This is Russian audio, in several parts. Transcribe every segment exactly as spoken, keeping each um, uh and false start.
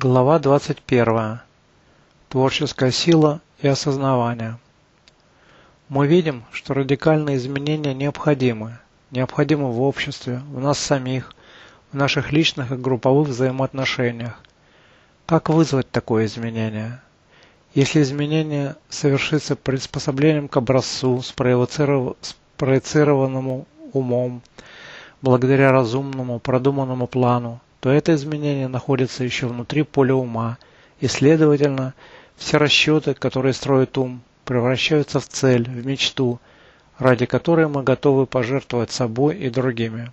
Глава двадцать первая. Творческая сила и осознавание. Мы видим, что радикальные изменения необходимы. Необходимы в обществе, в нас самих, в наших личных и групповых взаимоотношениях. Как вызвать такое изменение? Если изменение совершится приспособлением к образцу, спроецированному умом, благодаря разумному, продуманному плану, то это изменение находится еще внутри поля ума, и, следовательно, все расчеты, которые строит ум, превращаются в цель, в мечту, ради которой мы готовы пожертвовать собой и другими.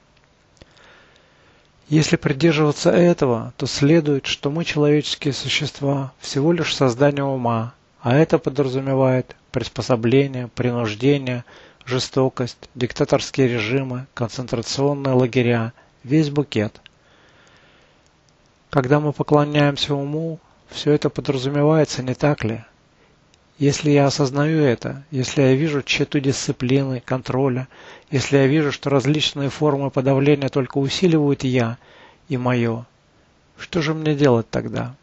Если придерживаться этого, то следует, что мы, человеческие существа, всего лишь создание ума, а это подразумевает приспособление, принуждение, жестокость, диктаторские режимы, концентрационные лагеря, весь букет. Когда мы поклоняемся уму, все это подразумевается, не так ли? Если я осознаю это, если я вижу тщету дисциплины, контроля, если я вижу, что различные формы подавления только усиливают я и мое, что же мне делать тогда?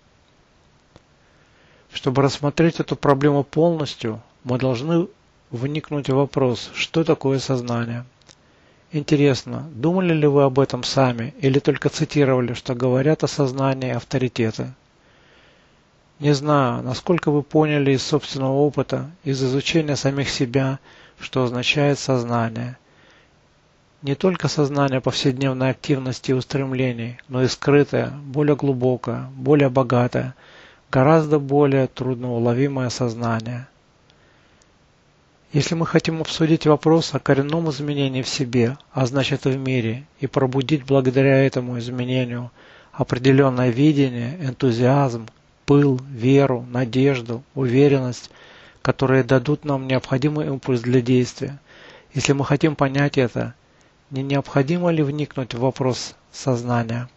Чтобы рассмотреть эту проблему полностью, мы должны вникнуть в вопрос, что такое сознание. Интересно, думали ли вы об этом сами или только цитировали, что говорят о сознании авторитеты? Не знаю, насколько вы поняли из собственного опыта, из изучения самих себя, что означает сознание. Не только сознание повседневной активности и устремлений, но и скрытое, более глубокое, более богатое, гораздо более трудноуловимое сознание. Если мы хотим обсудить вопрос о коренном изменении в себе, а значит и в мире, и пробудить благодаря этому изменению определенное видение, энтузиазм, пыл, веру, надежду, уверенность, которые дадут нам необходимый импульс для действия, если мы хотим понять это, не необходимо ли вникнуть в вопрос сознания?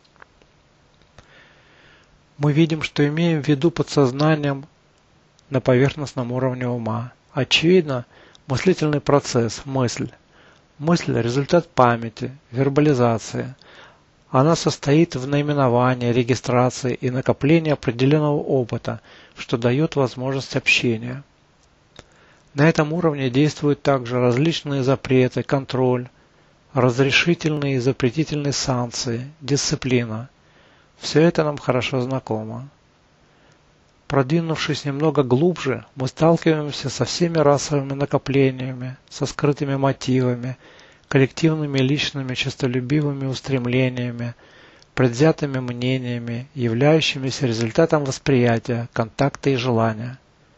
Мы видим, что имеем в виду под сознанием на поверхностном уровне ума. Очевидно, мыслительный процесс, мысль. Мысль – результат памяти, вербализации. Она состоит в наименовании, регистрации и накоплении определенного опыта, что дает возможность общения. На этом уровне действуют также различные запреты, контроль, разрешительные и запретительные санкции, дисциплина. Все это нам хорошо знакомо. Продвинувшись немного глубже, мы сталкиваемся со всеми расовыми накоплениями, со скрытыми мотивами, коллективными личными честолюбивыми устремлениями, предвзятыми мнениями, являющимися результатом восприятия, контакта и желания.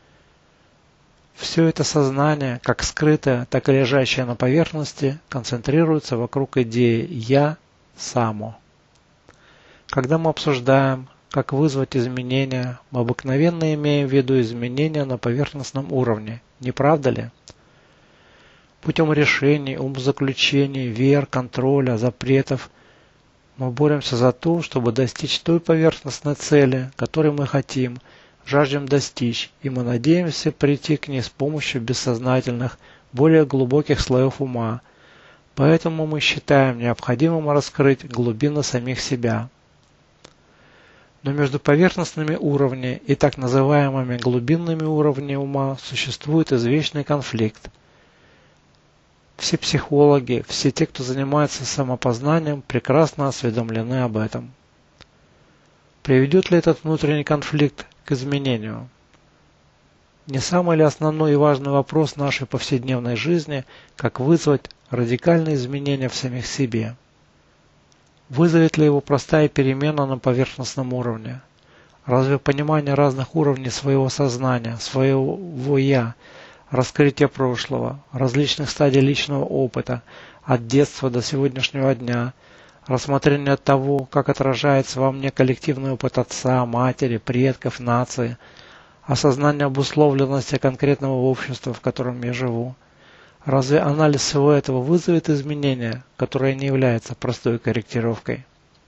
Все это сознание, как скрытое, так и лежащее на поверхности, концентрируется вокруг идеи «я» само. Когда мы обсуждаем, как вызвать изменения, мы обыкновенно имеем в виду изменения на поверхностном уровне, не правда ли? Путем решений, умозаключений, вер, контроля, запретов мы боремся за то, чтобы достичь той поверхностной цели, которой мы хотим, жаждем достичь, и мы надеемся прийти к ней с помощью бессознательных, более глубоких слоев ума. Поэтому мы считаем необходимым раскрыть глубины самих себя. Но между поверхностными уровнями и так называемыми глубинными уровнями ума существует извечный конфликт. Все психологи, все те, кто занимается самопознанием, прекрасно осведомлены об этом. Приведет ли этот внутренний конфликт к изменению? Не самый ли основной и важный вопрос нашей повседневной жизни, как вызвать радикальные изменения в самих себе? Вызовет ли его простая перемена на поверхностном уровне? Разве понимание разных уровней своего сознания, своего «я», раскрытие прошлого, различных стадий личного опыта, от детства до сегодняшнего дня, рассмотрение того, как отражается во мне коллективный опыт отца, матери, предков, нации, осознание обусловленности конкретного общества, в котором я живу. Разве анализ всего этого вызовет изменения, которое не является простой корректировкой?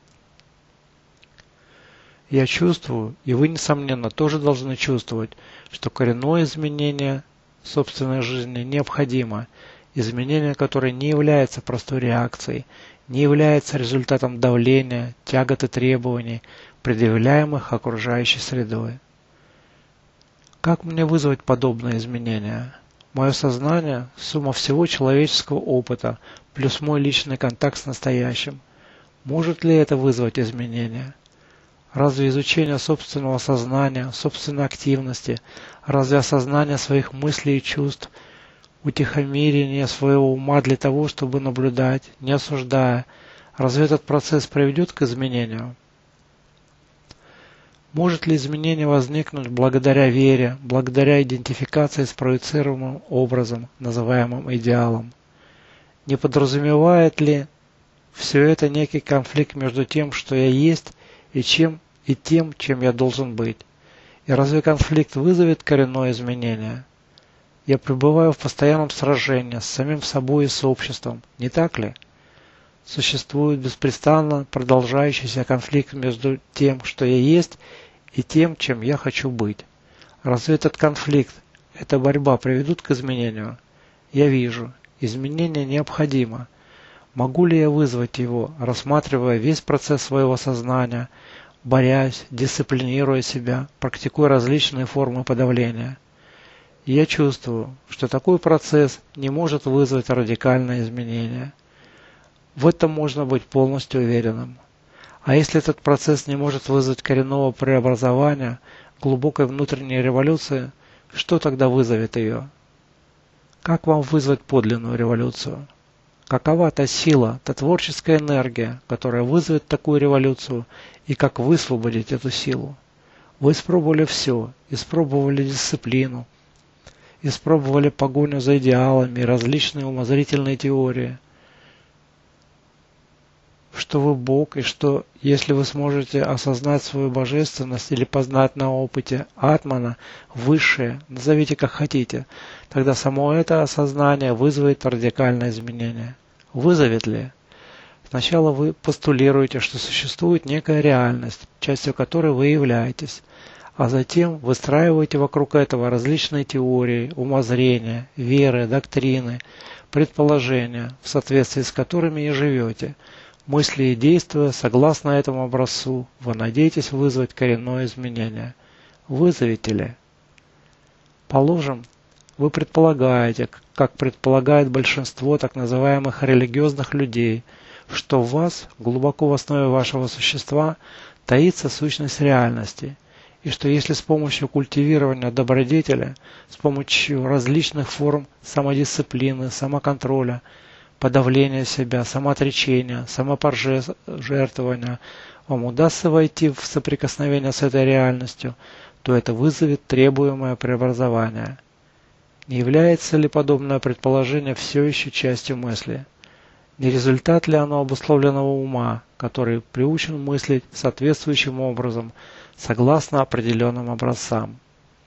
Я чувствую, и вы, несомненно, тоже должны чувствовать, что коренное изменение собственной жизни необходимо, изменение, которое не является простой реакцией, не является результатом давления, тягот и требований, предъявляемых окружающей средой. Как мне вызвать подобные изменения? Мое сознание – сумма всего человеческого опыта, плюс мой личный контакт с настоящим. Может ли это вызвать изменения? Разве изучение собственного сознания, собственной активности, разве осознание своих мыслей и чувств, утихомирение своего ума для того, чтобы наблюдать, не осуждая, разве этот процесс приведет к изменению? Может ли изменение возникнуть благодаря вере, благодаря идентификации с проецируемым образом, называемым идеалом? Не подразумевает ли все это некий конфликт между тем, что я есть, и чем и тем, чем я должен быть? И разве конфликт вызовет коренное изменение? Я пребываю в постоянном сражении с самим собой и с обществом, не так ли? Существует беспрестанно продолжающийся конфликт между тем, что я есть, и тем, чем я хочу быть. Разве этот конфликт, эта борьба приведут к изменению? Я вижу, изменение необходимо. Могу ли я вызвать его, рассматривая весь процесс своего сознания, борясь, дисциплинируя себя, практикуя различные формы подавления? И я чувствую, что такой процесс не может вызвать радикальное изменение. В этом можно быть полностью уверенным. А если этот процесс не может вызвать коренного преобразования, глубокой внутренней революции, что тогда вызовет ее? Как вам вызвать подлинную революцию? Какова та сила, та творческая энергия, которая вызовет такую революцию, и как высвободить эту силу? Вы испробовали все, испробовали дисциплину, испробовали погоню за идеалами, различные умозрительные теории, что вы Бог, и что, если вы сможете осознать свою божественность или познать на опыте Атмана, высшее, назовите как хотите, тогда само это осознание вызовет радикальное изменение. Вызовет ли? Сначала вы постулируете, что существует некая реальность, частью которой вы являетесь, а затем выстраиваете вокруг этого различные теории, умозрения, веры, доктрины, предположения, в соответствии с которыми и живете. Мысли и действия, согласно этому образцу, вы надеетесь вызвать коренное изменение. Вызовете ли? Положим, вы предполагаете, как предполагает большинство так называемых религиозных людей, что в вас, глубоко в основе вашего существа, таится сущность реальности, и что если с помощью культивирования добродетели, с помощью различных форм самодисциплины, самоконтроля, подавления себя, самоотречения, самопожертвования, вам удастся войти в соприкосновение с этой реальностью, то это вызовет требуемое преобразование. Не является ли подобное предположение все еще частью мысли? Не результат ли оно обусловленного ума, который приучен мыслить соответствующим образом, согласно определенным образцам?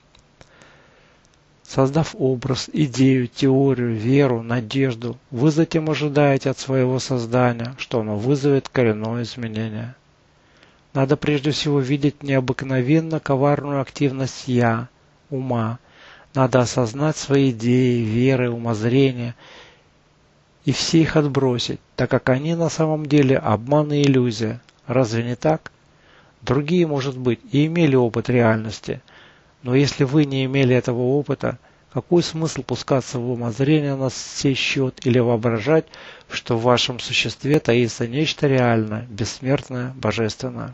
Создав образ, идею, теорию, веру, надежду, вы затем ожидаете от своего создания, что оно вызовет коренное изменение. Надо прежде всего видеть необыкновенно коварную активность «я», ума. Надо осознать свои идеи, веры, умозрения и все их отбросить, так как они на самом деле обман и иллюзия. Разве не так? Другие, может быть, и имели опыт реальности, но если вы не имели этого опыта, какой смысл пускаться в умозрение на сей счет или воображать, что в вашем существе таится нечто реальное, бессмертное, божественное?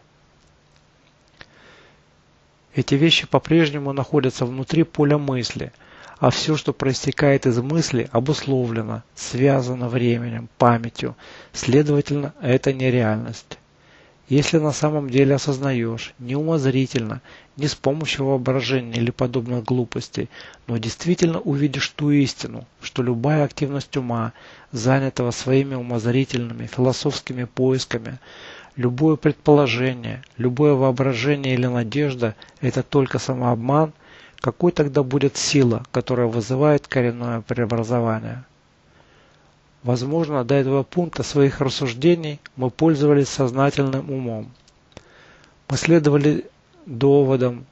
Эти вещи по-прежнему находятся внутри поля мысли, а все, что проистекает из мысли, обусловлено, связано временем, памятью, следовательно, это не реальность. Если на самом деле осознаешь, не умозрительно, не с помощью воображения или подобных глупостей, но действительно увидишь ту истину, что любая активность ума, занятого своими умозрительными, философскими поисками, любое предположение, любое воображение или надежда – это только самообман, какой тогда будет сила, которая вызывает коренное преобразование? Возможно, до этого пункта своих рассуждений мы пользовались сознательным умом. Мы следовали доводам,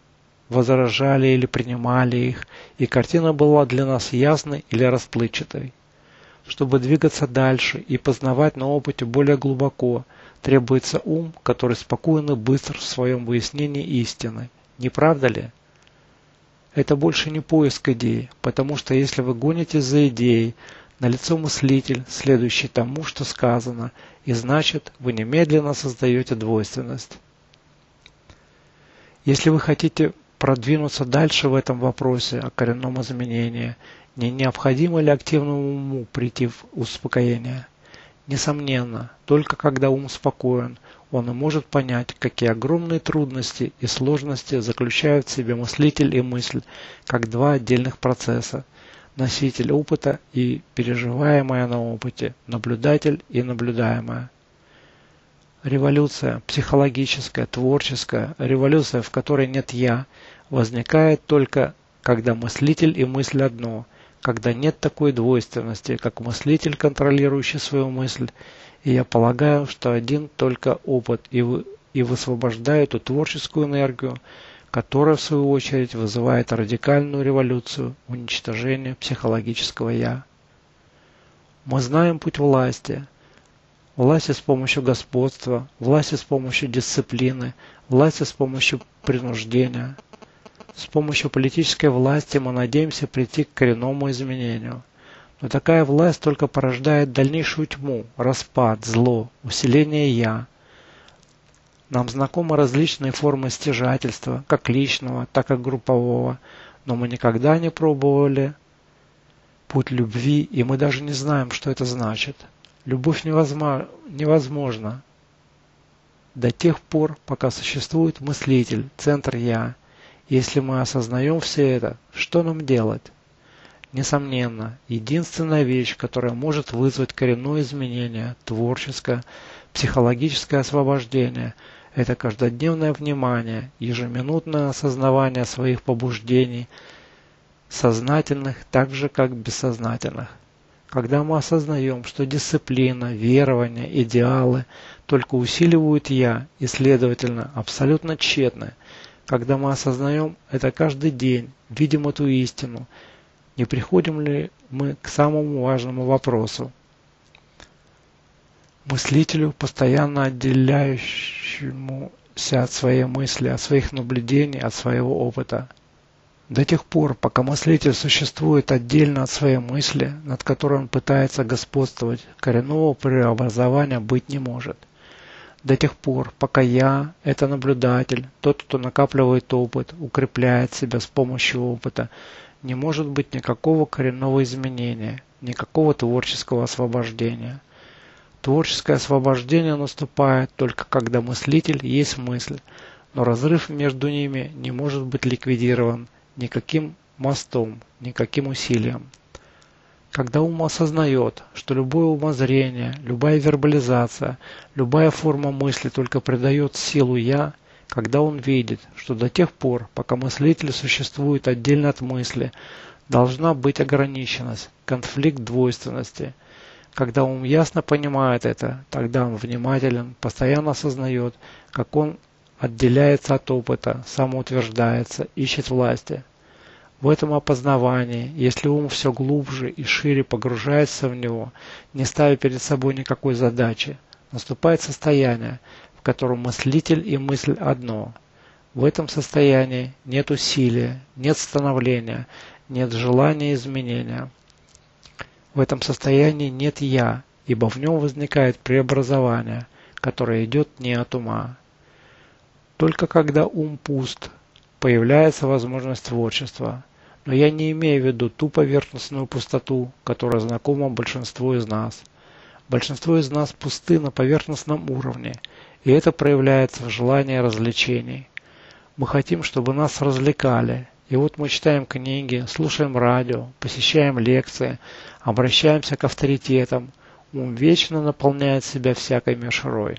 возражали или принимали их, и картина была для нас ясной или расплывчатой. Чтобы двигаться дальше и познавать на опыте более глубоко, требуется ум, который спокоен и быстр в своем выяснении истины. Не правда ли? Это больше не поиск идей, потому что если вы гонитесь за идеей, налицо мыслитель, следующий тому, что сказано, и значит, вы немедленно создаете двойственность. Если вы хотите продвинуться дальше в этом вопросе о коренном изменении, не необходимо ли активному уму прийти в успокоение? Несомненно, только когда ум спокоен, он и может понять, какие огромные трудности и сложности заключают в себе мыслитель и мысль, как два отдельных процесса: носитель опыта и переживаемое на опыте, наблюдатель и наблюдаемое. Революция, психологическая, творческая, революция, в которой нет «я», возникает только, когда мыслитель и мысль одно, когда нет такой двойственности, как мыслитель, контролирующий свою мысль, и я полагаю, что один только опыт и, вы, и высвобождает эту творческую энергию, которая, в свою очередь, вызывает радикальную революцию, уничтожение психологического «я». Мы знаем путь власти. Власти с помощью господства, власти с помощью дисциплины, власти с помощью принуждения. С помощью политической власти мы надеемся прийти к коренному изменению. Но такая власть только порождает дальнейшую тьму, распад, зло, усиление «я». Нам знакомы различные формы стяжательства, как личного, так и группового, но мы никогда не пробовали путь любви, и мы даже не знаем, что это значит. Любовь невозможна до тех пор, пока существует мыслитель, центр «я». Если мы осознаем все это, что нам делать? Несомненно, единственная вещь, которая может вызвать коренное изменение, творческое, психологическое освобождение, это каждодневное внимание, ежеминутное осознавание своих побуждений, сознательных так же, как бессознательных. Когда мы осознаем, что дисциплина, верование, идеалы только усиливают «я» и, следовательно, абсолютно тщетны, когда мы осознаем это каждый день, видим эту истину, не приходим ли мы к самому важному вопросу? Мыслителю, постоянно отделяющемуся от своей мысли, от своих наблюдений, от своего опыта. До тех пор, пока мыслитель существует отдельно от своей мысли, над которой он пытается господствовать, коренного преобразования быть не может. До тех пор, пока «я» – это наблюдатель, тот, кто накапливает опыт, укрепляет себя с помощью опыта, не может быть никакого коренного изменения, никакого творческого освобождения. Творческое освобождение наступает только когда мыслитель есть мысль, но разрыв между ними не может быть ликвидирован никаким мостом, никаким усилием. Когда ум осознает, что любое умозрение, любая вербализация, любая форма мысли только придает силу «я», когда он видит, что до тех пор, пока мыслитель существует отдельно от мысли, должна быть ограниченность, конфликт двойственности. Когда ум ясно понимает это, тогда он внимателен, постоянно осознает, как он отделяется от опыта, самоутверждается, ищет власти. В этом опознавании, если ум все глубже и шире погружается в него, не ставя перед собой никакой задачи, наступает состояние, в котором мыслитель и мысль одно. В этом состоянии нет усилия, нет становления, нет желания изменения. В этом состоянии нет «я», ибо в нем возникает преобразование, которое идет не от ума. Только когда ум пуст, появляется возможность творчества. Но я не имею в виду ту поверхностную пустоту, которая знакома большинству из нас. Большинство из нас пусты на поверхностном уровне, и это проявляется в желании развлечений. Мы хотим, чтобы нас развлекали, и вот мы читаем книги, слушаем радио, посещаем лекции, обращаемся к авторитетам, ум вечно наполняет себя всякой мишурой.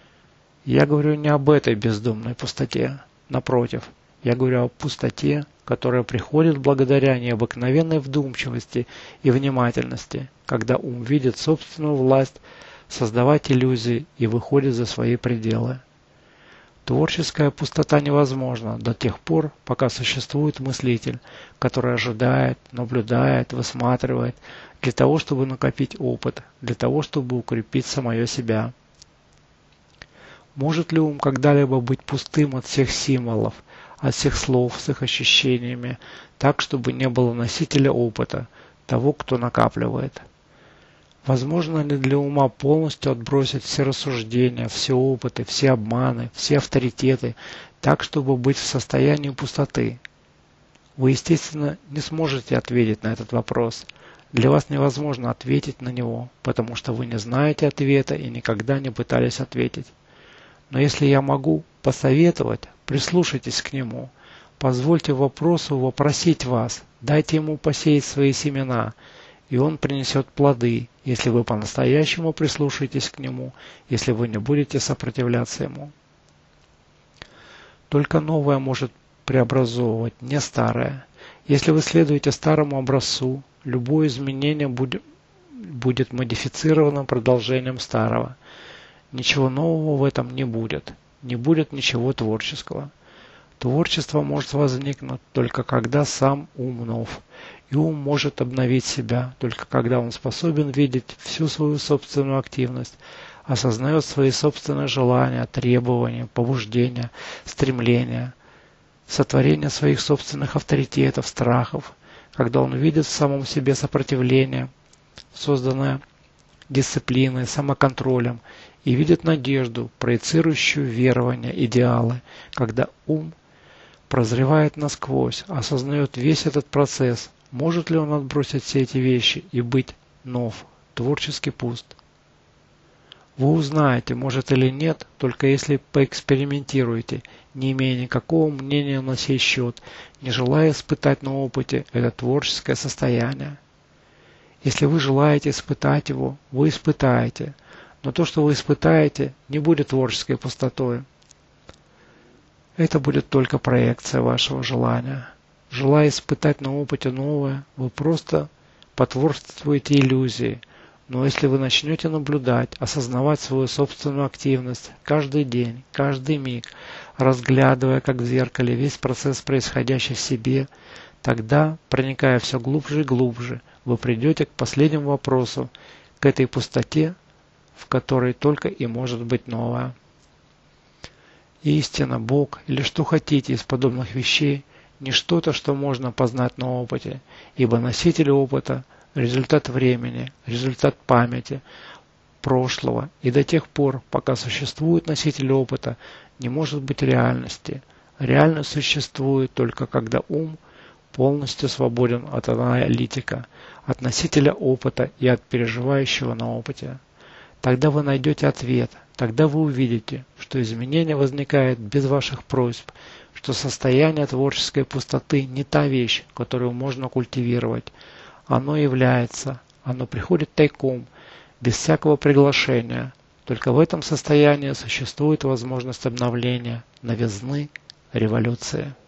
Я говорю не об этой бездумной пустоте, напротив, я говорю о пустоте, которая приходит благодаря необыкновенной вдумчивости и внимательности, когда ум видит собственную власть создавать иллюзии и выходит за свои пределы. Творческая пустота невозможна до тех пор, пока существует мыслитель, который ожидает, наблюдает, высматривает, для того, чтобы накопить опыт, для того, чтобы укрепить самое себя. Может ли ум когда-либо быть пустым от всех символов, от всех слов с их ощущениями, так, чтобы не было носителя опыта, того, кто накапливает? Возможно ли для ума полностью отбросить все рассуждения, все опыты, все обманы, все авторитеты, так, чтобы быть в состоянии пустоты? Вы, естественно, не сможете ответить на этот вопрос. Для вас невозможно ответить на него, потому что вы не знаете ответа и никогда не пытались ответить. Но если я могу посоветовать, прислушайтесь к нему, позвольте вопросу вопросить вас, дайте ему посеять свои семена, и он принесет плоды, если вы по-настоящему прислушаетесь к нему, если вы не будете сопротивляться ему. Только новое может преобразовывать, не старое. Если вы следуете старому образцу, любое изменение будет, будет модифицированным продолжением старого. Ничего нового в этом не будет. Не будет ничего творческого. Творчество может возникнуть только когда сам ум нов. И ум может обновить себя только когда он способен видеть всю свою собственную активность, осознает свои собственные желания, требования, побуждения, стремления, сотворение своих собственных авторитетов, страхов, когда он видит в самом себе сопротивление, созданное дисциплиной, самоконтролем, и видит надежду, проецирующую верования, идеалы, когда ум прозревает насквозь, осознает весь этот процесс. Может ли он отбросить все эти вещи и быть нов, творчески пуст? Вы узнаете, может или нет, только если поэкспериментируете, не имея никакого мнения на сей счет, не желая испытать на опыте это творческое состояние. Если вы желаете испытать его, вы испытаете, но то, что вы испытаете, не будет творческой пустотой. Это будет только проекция вашего желания. Желая испытать на опыте новое, вы просто потворствуете иллюзии. Но если вы начнете наблюдать, осознавать свою собственную активность каждый день, каждый миг, разглядывая как в зеркале весь процесс, происходящий в себе, тогда, проникая все глубже и глубже, вы придете к последнему вопросу, к этой пустоте, в которой только и может быть новое. Истина, Бог или что хотите из подобных вещей не что-то, что можно познать на опыте, ибо носитель опыта – результат времени, результат памяти, прошлого, и до тех пор, пока существует носитель опыта, не может быть реальности. Реальность существует только когда ум полностью свободен от аналитика, от носителя опыта и от переживающего на опыте. Тогда вы найдете ответ, тогда вы увидите, что изменение возникает без ваших просьб, что состояние творческой пустоты не та вещь, которую можно культивировать. Оно является, оно приходит тайком, без всякого приглашения. Только в этом состоянии существует возможность обновления, новизны, революции.